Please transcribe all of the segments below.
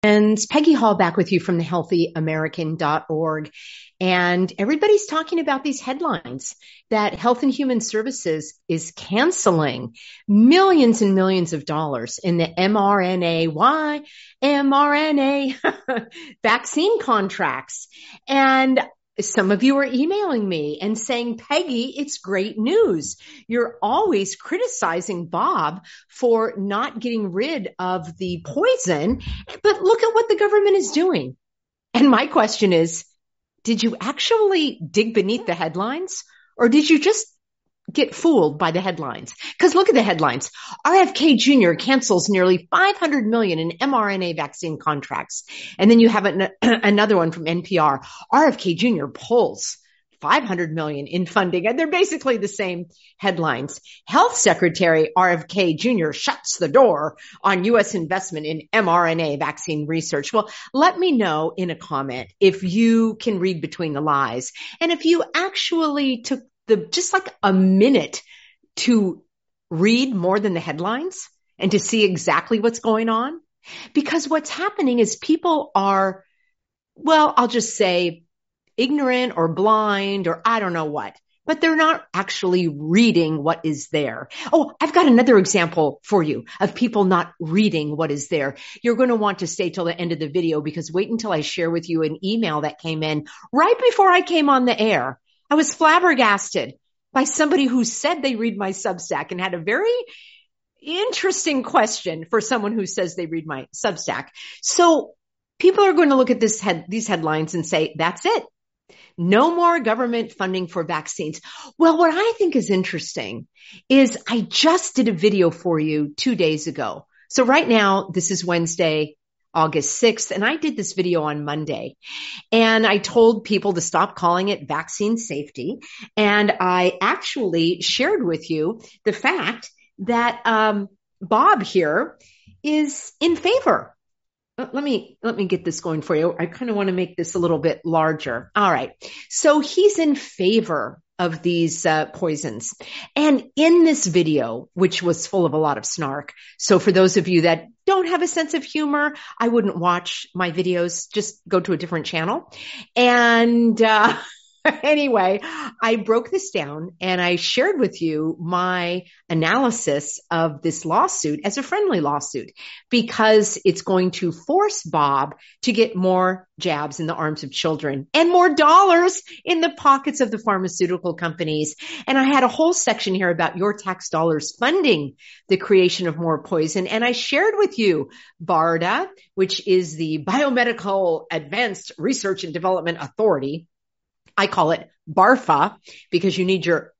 And it's Peggy Hall back with you from the healthyamerican.org. And everybody's talking about these headlines that Health and Human Services is canceling millions and millions of dollars in the mRNA vaccine contracts. And some of you are emailing me and saying, Peggy, it's great news. You're always criticizing Bob for not getting rid of the poison, but look at what the government is doing. And my question is, did you actually dig beneath the headlines, or did you just get fooled by the headlines? Because look at the headlines. RFK Jr. cancels nearly $500 million in mRNA vaccine contracts. And then you have another one from NPR. RFK Jr. pulls $500 million in funding. And they're basically the same headlines. Health Secretary RFK Jr. shuts the door on U.S. investment in mRNA vaccine research. Well, let me know in a comment if you can read between the lies. And if you actually took just like a minute to read more than the headlines and to see exactly what's going on. Because what's happening is people are, well, I'll just say ignorant or blind or I don't know what, but they're not actually reading what is there. Oh, I've got another example for you of people not reading what is there. You're going to want to stay till the end of the video because wait until I share with you an email that came in right before I came on the air. I was flabbergasted by somebody who said they read my Substack and had a very interesting question for someone who says they read my Substack. So people are going to look at these headlines and say, that's it. No more government funding for vaccines. Well, what I think is interesting is I just did a video for you 2 days ago. So right now, this is Wednesday, August 6th, and I did this video on Monday. And I told people to stop calling it vaccine safety. And I actually shared with you the fact that Bob here is in favor. Let me get this going for you. I kind of want to make this a little bit larger. All right. So he's in favor of these poisons. And in this video, which was full of a lot of snark. So for those of you that don't have a sense of humor, I wouldn't watch my videos. Just go to a different channel. And anyway, I broke this down and I shared with you my analysis of this lawsuit as a friendly lawsuit because it's going to force Bob to get more jabs in the arms of children and more dollars in the pockets of the pharmaceutical companies. And I had a whole section here about your tax dollars funding the creation of more poison. And I shared with you BARDA, which is the Biomedical Advanced Research and Development Authority. I call it BARFA because you need your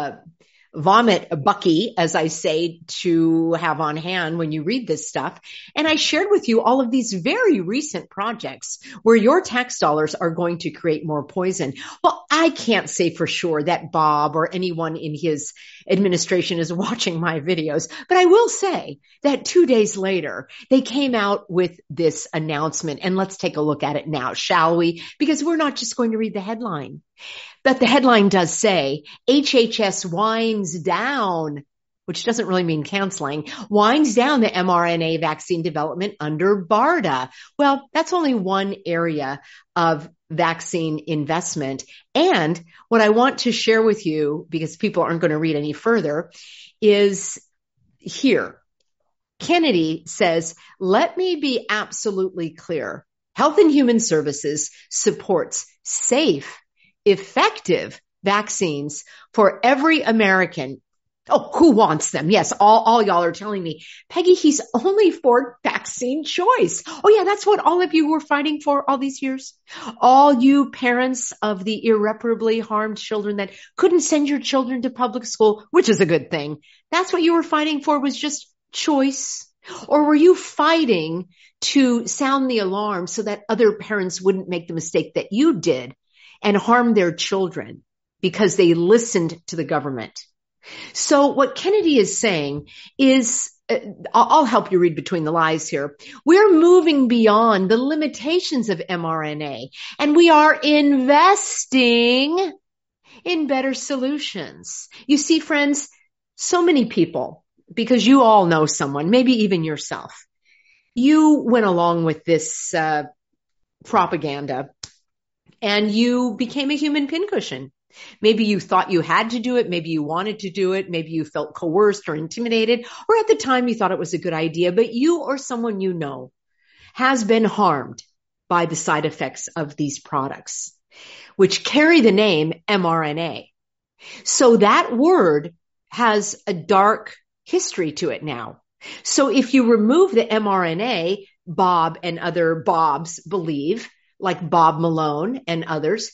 vomit bucky, as I say, to have on hand when you read this stuff. And I shared with you all of these very recent projects where your tax dollars are going to create more poison. Well, I can't say for sure that Bob or anyone in his administration is watching my videos, but I will say that 2 days later, they came out with this announcement. And let's take a look at it now, shall we? Because we're not just going to read the headline. But the headline does say HHS winds down, which doesn't really mean canceling, winds down the mRNA vaccine development under BARDA. Well, that's only one area of vaccine investment. And what I want to share with you, because people aren't going to read any further, is here. Kennedy says, let me be absolutely clear. Health and Human Services supports safe, effective vaccines for every American. Oh, who wants them? Yes, all y'all are telling me, Peggy, he's only for vaccine choice. Oh yeah, that's what all of you were fighting for all these years. All you parents of the irreparably harmed children that couldn't send your children to public school, which is a good thing. That's what you were fighting for, was just choice. Or were you fighting to sound the alarm so that other parents wouldn't make the mistake that you did and harm their children because they listened to the government? So what Kennedy is saying is, I'll help you read between the lies here. We're moving beyond the limitations of mRNA, and we are investing in better solutions. You see, friends, so many people, because you all know someone, maybe even yourself, you went along with this propaganda and you became a human pincushion. Maybe you thought you had to do it. Maybe you wanted to do it. Maybe you felt coerced or intimidated, or at the time you thought it was a good idea, but you or someone you know has been harmed by the side effects of these products, which carry the name mRNA. So that word has a dark history to it now. So if you remove the mRNA, Bob and other Bobs believe, like Bob Malone and others,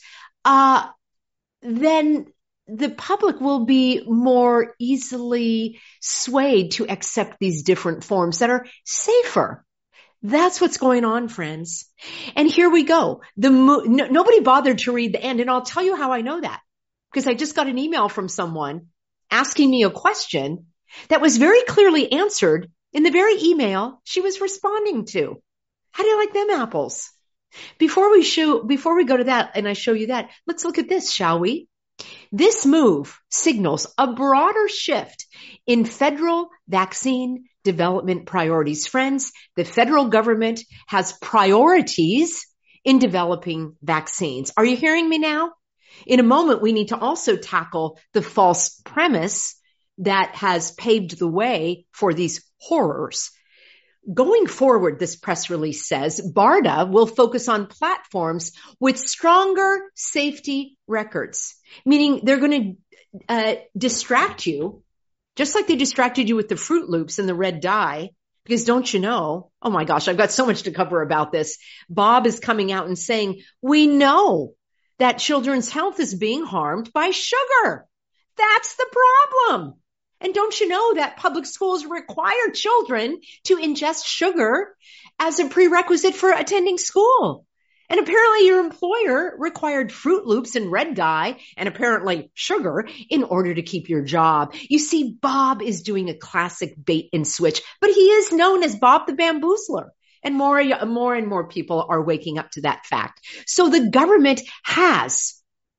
then the public will be more easily swayed to accept these different forms that are safer. That's what's going on, friends. And here we go. Nobody bothered to read the end. And I'll tell you how I know that, because I just got an email from someone asking me a question that was very clearly answered in the very email she was responding to. How do you like them apples? Before we go to that and I show you that, let's look at this, shall we? This move signals a broader shift in federal vaccine development priorities. Friends, the federal government has priorities in developing vaccines. Are you hearing me now? In a moment, we need to also tackle the false premise that has paved the way for these horrors. Going forward, this press release says, BARDA will focus on platforms with stronger safety records, meaning they're going to distract you, just like they distracted you with the Fruit Loops and the red dye. Because don't you know, oh my gosh, I've got so much to cover about this. Bob is coming out and saying, we know that children's health is being harmed by sugar. That's the problem. And don't you know that public schools require children to ingest sugar as a prerequisite for attending school? And apparently your employer required Fruit Loops and red dye and apparently sugar in order to keep your job. You see, Bob is doing a classic bait and switch, but he is known as Bob the Bamboozler. And more and more people are waking up to that fact. So the government has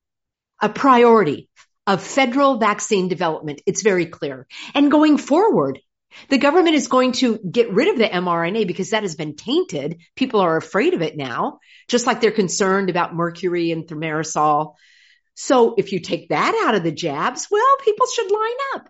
a priority of federal vaccine development. It's very clear. And going forward, the government is going to get rid of the mRNA because that has been tainted. People are afraid of it now, just like they're concerned about mercury and thimerosal. So if you take that out of the jabs, well, people should line up.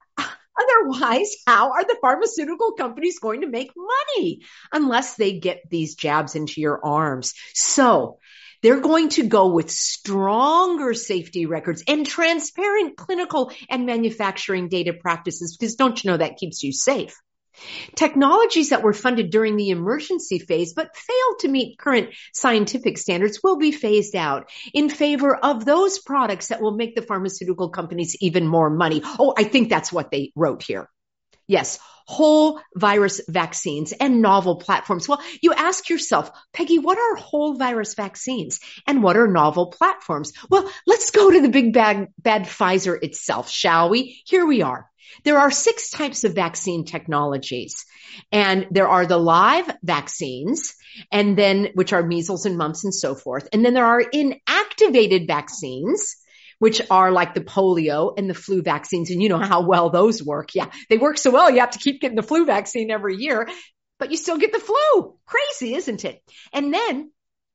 Otherwise, how are the pharmaceutical companies going to make money unless they get these jabs into your arms? So they're going to go with stronger safety records and transparent clinical and manufacturing data practices, because don't you know that keeps you safe? Technologies that were funded during the emergency phase but failed to meet current scientific standards will be phased out in favor of those products that will make the pharmaceutical companies even more money. Oh, I think that's what they wrote here. Yes, whole virus vaccines and novel platforms. Well, you ask yourself, Peggy, what are whole virus vaccines and what are novel platforms? Well, let's go to the big bad Pfizer itself, shall we? Here we are. There are 6 types of vaccine technologies, and there are the live vaccines, and then which are measles and mumps and so forth. And then there are inactivated vaccines, which are like the polio and the flu vaccines. And you know how well those work. Yeah, they work so well, you have to keep getting the flu vaccine every year, but you still get the flu. Crazy, isn't it? And then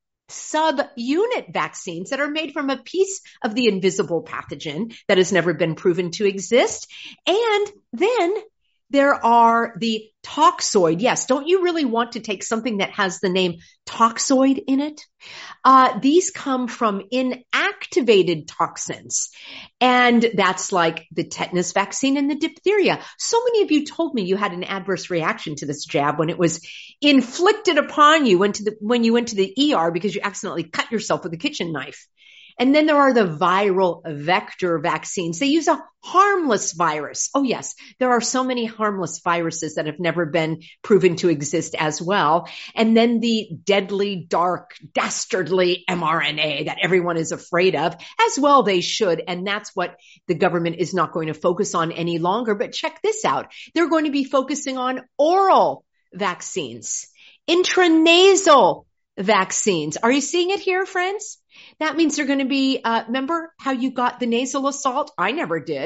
subunit vaccines that are made from a piece of the invisible pathogen that has never been proven to exist. And then there are the toxoid. Yes, don't you really want to take something that has the name toxoid in it? These come from inactivated toxins. And that's like the tetanus vaccine and the diphtheria. So many of you told me you had an adverse reaction to this jab when it was inflicted upon you when you went to the ER because you accidentally cut yourself with a kitchen knife. And then there are the viral vector vaccines. They use a harmless virus. Oh, yes, there are so many harmless viruses that have never been proven to exist as well. And then the deadly, dark, dastardly mRNA that everyone is afraid of, as well they should. And that's what the government is not going to focus on any longer. But check this out. They're going to be focusing on oral vaccines, intranasal vaccines. Are you seeing it here, friends? That means they're going to be, remember how you got the nasal assault? I never did.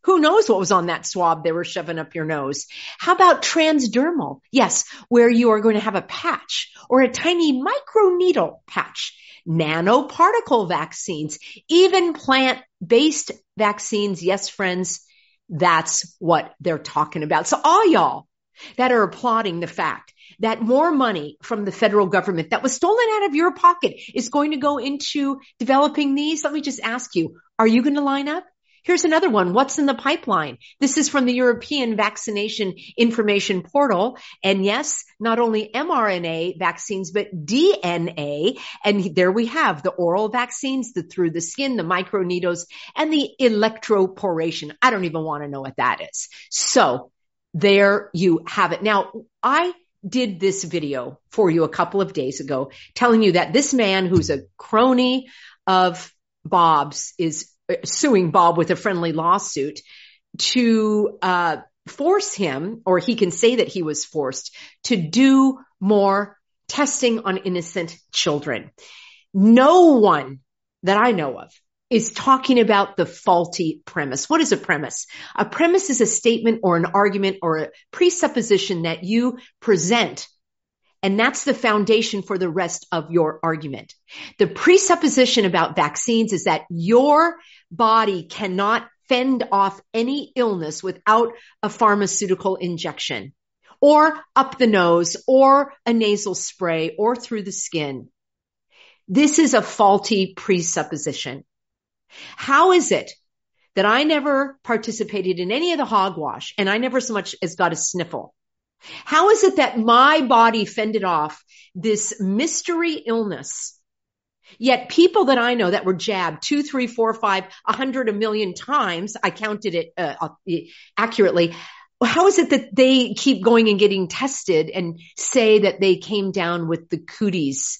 Who knows what was on that swab they were shoving up your nose? How about transdermal? Yes, where you are going to have a patch or a tiny microneedle patch. Nanoparticle vaccines, even plant-based vaccines. Yes, friends, that's what they're talking about. So all y'all that are applauding the fact that more money from the federal government that was stolen out of your pocket is going to go into developing these, let me just ask you, are you going to line up? Here's another one. What's in the pipeline? This is from the European Vaccination Information Portal. And yes, not only mRNA vaccines, but DNA. And there we have the oral vaccines, the through the skin, the microneedles, and the electroporation. I don't even want to know what that is. So there you have it. Now, I did this video for you a couple of days ago telling you that this man who's a crony of Bob's is suing Bob with a friendly lawsuit to force him, or he can say that he was forced to do more testing on innocent children. No one that I know of is talking about the faulty premise. What is a premise? A premise is a statement or an argument or a presupposition that you present, and that's the foundation for the rest of your argument. The presupposition about vaccines is that your body cannot fend off any illness without a pharmaceutical injection, or up the nose, or a nasal spray, or through the skin. This is a faulty presupposition. How is it that I never participated in any of the hogwash and I never so much as got a sniffle? How is it that my body fended off this mystery illness? Yet people that I know that were jabbed 2, 3, 4, 5, 100, a million times, I counted it accurately. How is it that they keep going and getting tested and say that they came down with the cooties,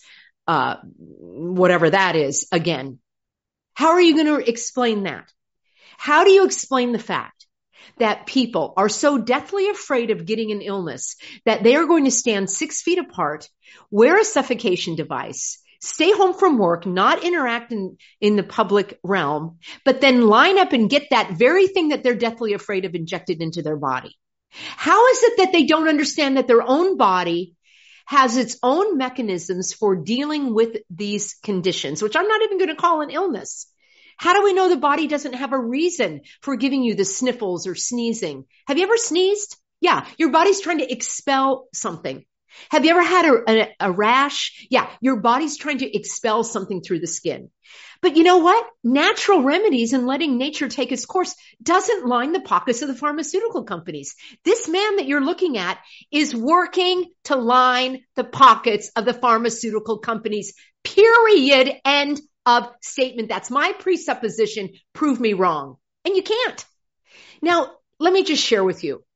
whatever that is, again? How are you going to explain that? How do you explain the fact that people are so deathly afraid of getting an illness that they are going to stand 6 feet apart, wear a suffocation device, stay home from work, not interact in the public realm, but then line up and get that very thing that they're deathly afraid of injected into their body? How is it that they don't understand that their own body has its own mechanisms for dealing with these conditions, which I'm not even going to call an illness? How do we know the body doesn't have a reason for giving you the sniffles or sneezing? Have you ever sneezed? Yeah, your body's trying to expel something. Have you ever had a rash? Yeah, your body's trying to expel something through the skin. But you know what? Natural remedies and letting nature take its course doesn't line the pockets of the pharmaceutical companies. This man that you're looking at is working to line the pockets of the pharmaceutical companies. Period. End of statement. That's my presupposition. Prove me wrong. And you can't. Now, let me just share with you.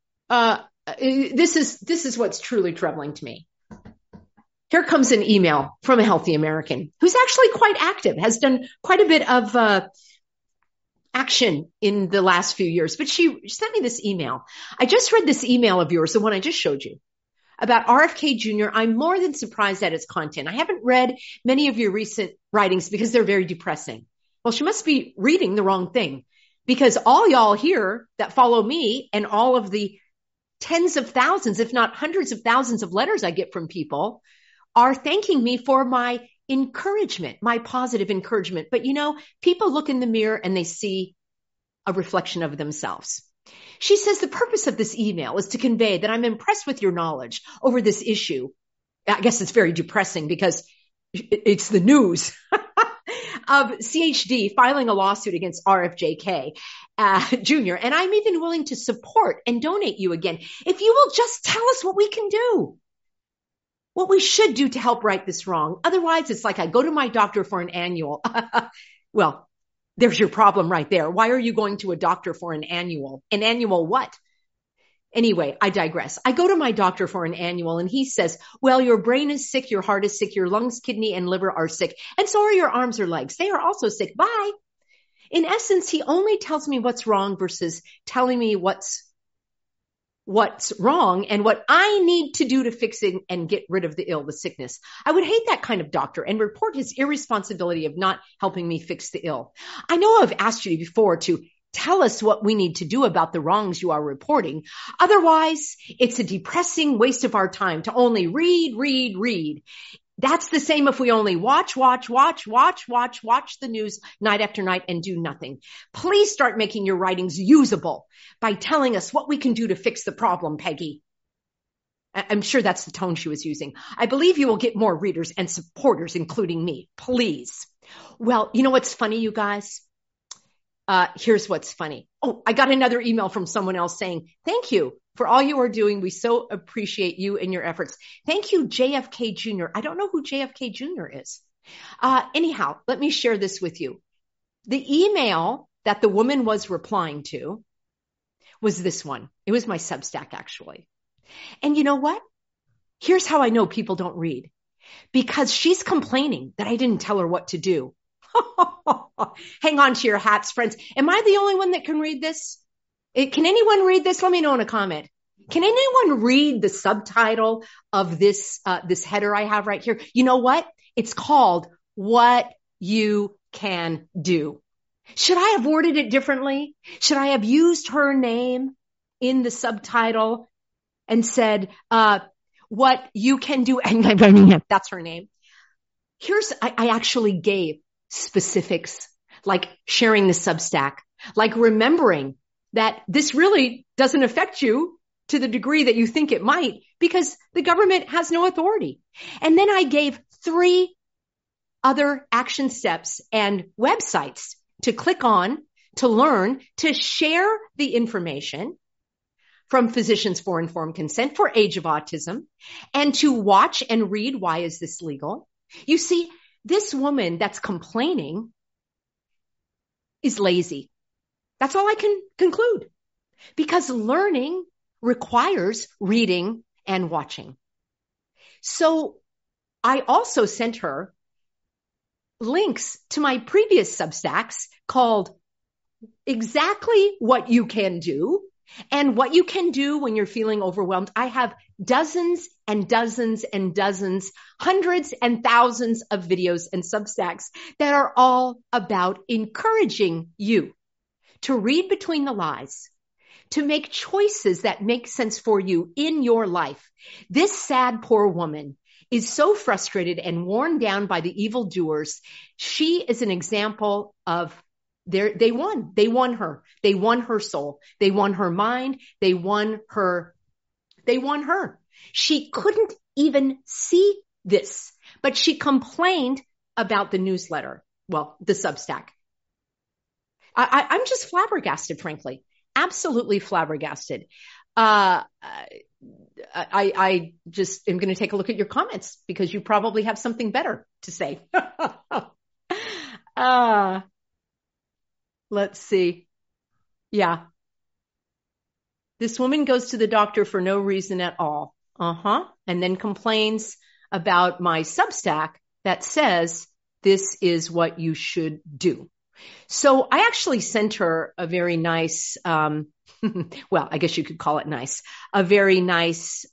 This is what's truly troubling to me. Here comes an email from a Healthy American who's actually quite active, has done quite a bit of action in the last few years. But she sent me this email. I just read this email of yours, the one I just showed you, about RFK Jr. I'm more than surprised at its content. I haven't read many of your recent writings because they're very depressing. Well, she must be reading the wrong thing, because all y'all here that follow me and all of the tens of thousands, if not hundreds of thousands of letters I get from people are thanking me for my encouragement, my positive encouragement. But you know, people look in the mirror and they see a reflection of themselves. She says the purpose of this email is to convey that I'm impressed with your knowledge over this issue. I guess it's very depressing because it's the news of CHD filing a lawsuit against RFJK Jr. And I'm even willing to support and donate you again if you will just tell us what we can do, what we should do to help right this wrong. Otherwise, it's like I go to my doctor for an annual. Well, there's your problem right there. Why are you going to a doctor for an annual? An annual what? Anyway, I digress. I go to my doctor for an annual and he says, well, your brain is sick, your heart is sick, your lungs, kidney, and liver are sick. And so are your arms or legs. They are also sick. Bye. In essence, he only tells me what's wrong versus telling me what's wrong and what I need to do to fix it and get rid of the sickness. I would hate that kind of doctor and report his irresponsibility of not helping me fix the ill. I know I've asked you before to Tell us what we need to do about the wrongs you are reporting. Otherwise, it's a depressing waste of our time to only read. That's the same if we only watch the news night after night and do nothing. Please start making your writings usable by telling us what we can do to fix the problem, Peggy. I'm sure that's the tone she was using. I believe you will get more readers and supporters, including me. Please. Well, you know what's funny, you guys? Here's what's funny. Oh, I got another email from someone else saying, thank you for all you are doing. We so appreciate you and your efforts. Thank you, JFK Jr. I don't know who JFK Jr. is. Anyhow, let me share this with you. The email that the woman was replying to was this one. It was my Substack, actually. And you know what? Here's how I know people don't read. Because she's complaining that I didn't tell her what to do. Hang on to your hats, friends. Am I the only one that can read this? Can anyone read this? Let me know in a comment. Can anyone read the subtitle of this header I have right here? You know what? It's called What You Can Do. Should I have worded it differently? Should I have used her name in the subtitle and said, what you can do? That's her name. I actually gave specifics, like sharing the Substack, like remembering that this really doesn't affect you to the degree that you think it might, because the government has no authority. And then I gave 3 other action steps and websites to click on, to learn, to share the information from Physicians for Informed Consent for Age of Autism, and to watch and read Why Is This Legal? You see, this woman that's complaining is lazy. That's all I can conclude, because learning requires reading and watching. So I also sent her links to my previous Substacks called Exactly What You Can Do and What You Can Do When You're Feeling Overwhelmed. I have dozens and dozens and dozens, hundreds and thousands of videos and Substacks that are all about encouraging you to read between the lies, to make choices that make sense for you in your life. This sad, poor woman is so frustrated and worn down by the evildoers. She is an example of they won her. They won her soul. They won her mind. They won her. She couldn't even see this, but she complained about the newsletter. Well, the Substack. I'm just flabbergasted, frankly. Absolutely flabbergasted. I just am going to take a look at your comments, because you probably have something better to say. Let's see. Yeah. This woman goes to the doctor for no reason at all. And then complains about my Substack that says this is what you should do. So I actually sent her a very nice, well, I guess you could call it nice, a very nice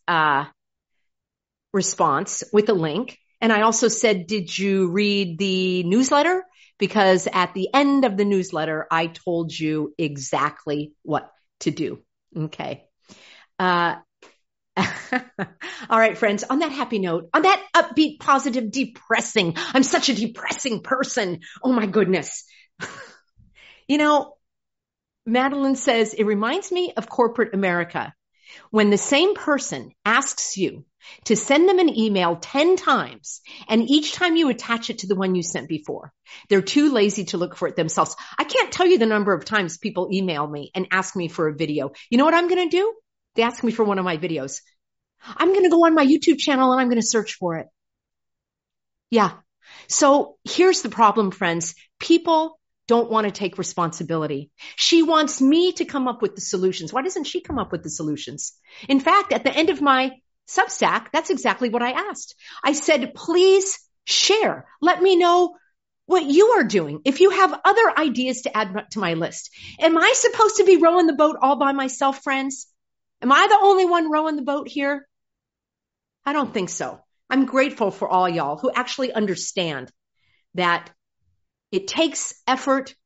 response with a link. And I also said, did you read the newsletter? Because at the end of the newsletter, I told you exactly what to do. Okay. All right, friends, on that happy note, on that upbeat, positive, depressing, I'm such a depressing person. Oh my goodness. You know, Madeline says, it reminds me of corporate America, when the same person asks you to send them an email 10 times, and each time you attach it to the one you sent before. They're too lazy to look for it themselves. I can't tell you the number of times people email me and ask me for a video. You know what I'm going to do? They ask me for one of my videos. I'm going to go on my YouTube channel and I'm going to search for it. Yeah. So here's the problem, friends. People don't want to take responsibility. She wants me to come up with the solutions. Why doesn't she come up with the solutions? In fact, at the end of my Substack, that's exactly what I asked. I said, please share. Let me know what you are doing. If you have other ideas to add to my list. Am I supposed to be rowing the boat all by myself, friends? Am I the only one rowing the boat here? I don't think so. I'm grateful for all y'all who actually understand that it takes effort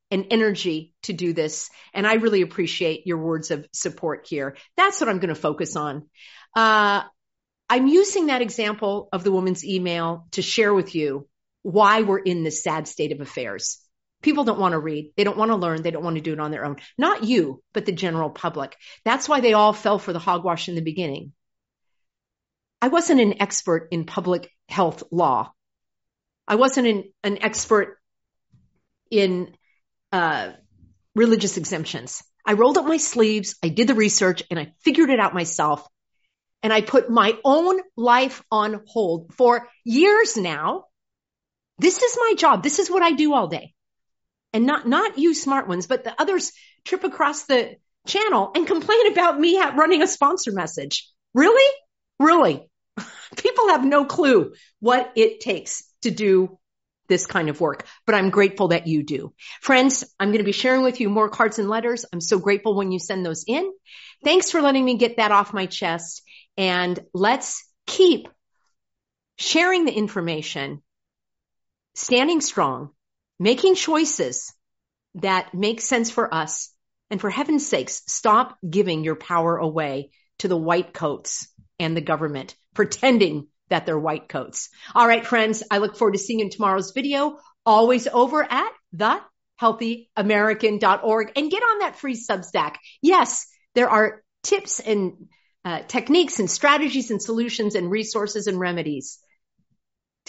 and energy to do this. And I really appreciate your words of support here. That's what I'm going to focus on. I'm using that example of the woman's email to share with you why we're in this sad state of affairs. People don't want to read. They don't want to learn. They don't want to do it on their own. Not you, but the general public. That's why they all fell for the hogwash in the beginning. I wasn't an expert in public health law. I wasn't an expert in religious exemptions. I rolled up my sleeves, I did the research, and I figured it out myself. And I put my own life on hold for years now. This is my job. This is what I do all day. And not you smart ones, but the others trip across the channel and complain about me running a sponsor message. Really? Really? People have no clue what it takes to do this kind of work, but I'm grateful that you do. Friends, I'm going to be sharing with you more cards and letters. I'm so grateful when you send those in. Thanks for letting me get that off my chest. And let's keep sharing the information, standing strong, making choices that make sense for us. And for heaven's sakes, stop giving your power away to the white coats and the government, pretending that they're white coats. All right, friends, I look forward to seeing you in tomorrow's video, always over at thehealthyamerican.org, and get on that free Substack. Yes, there are tips and techniques and strategies and solutions and resources and remedies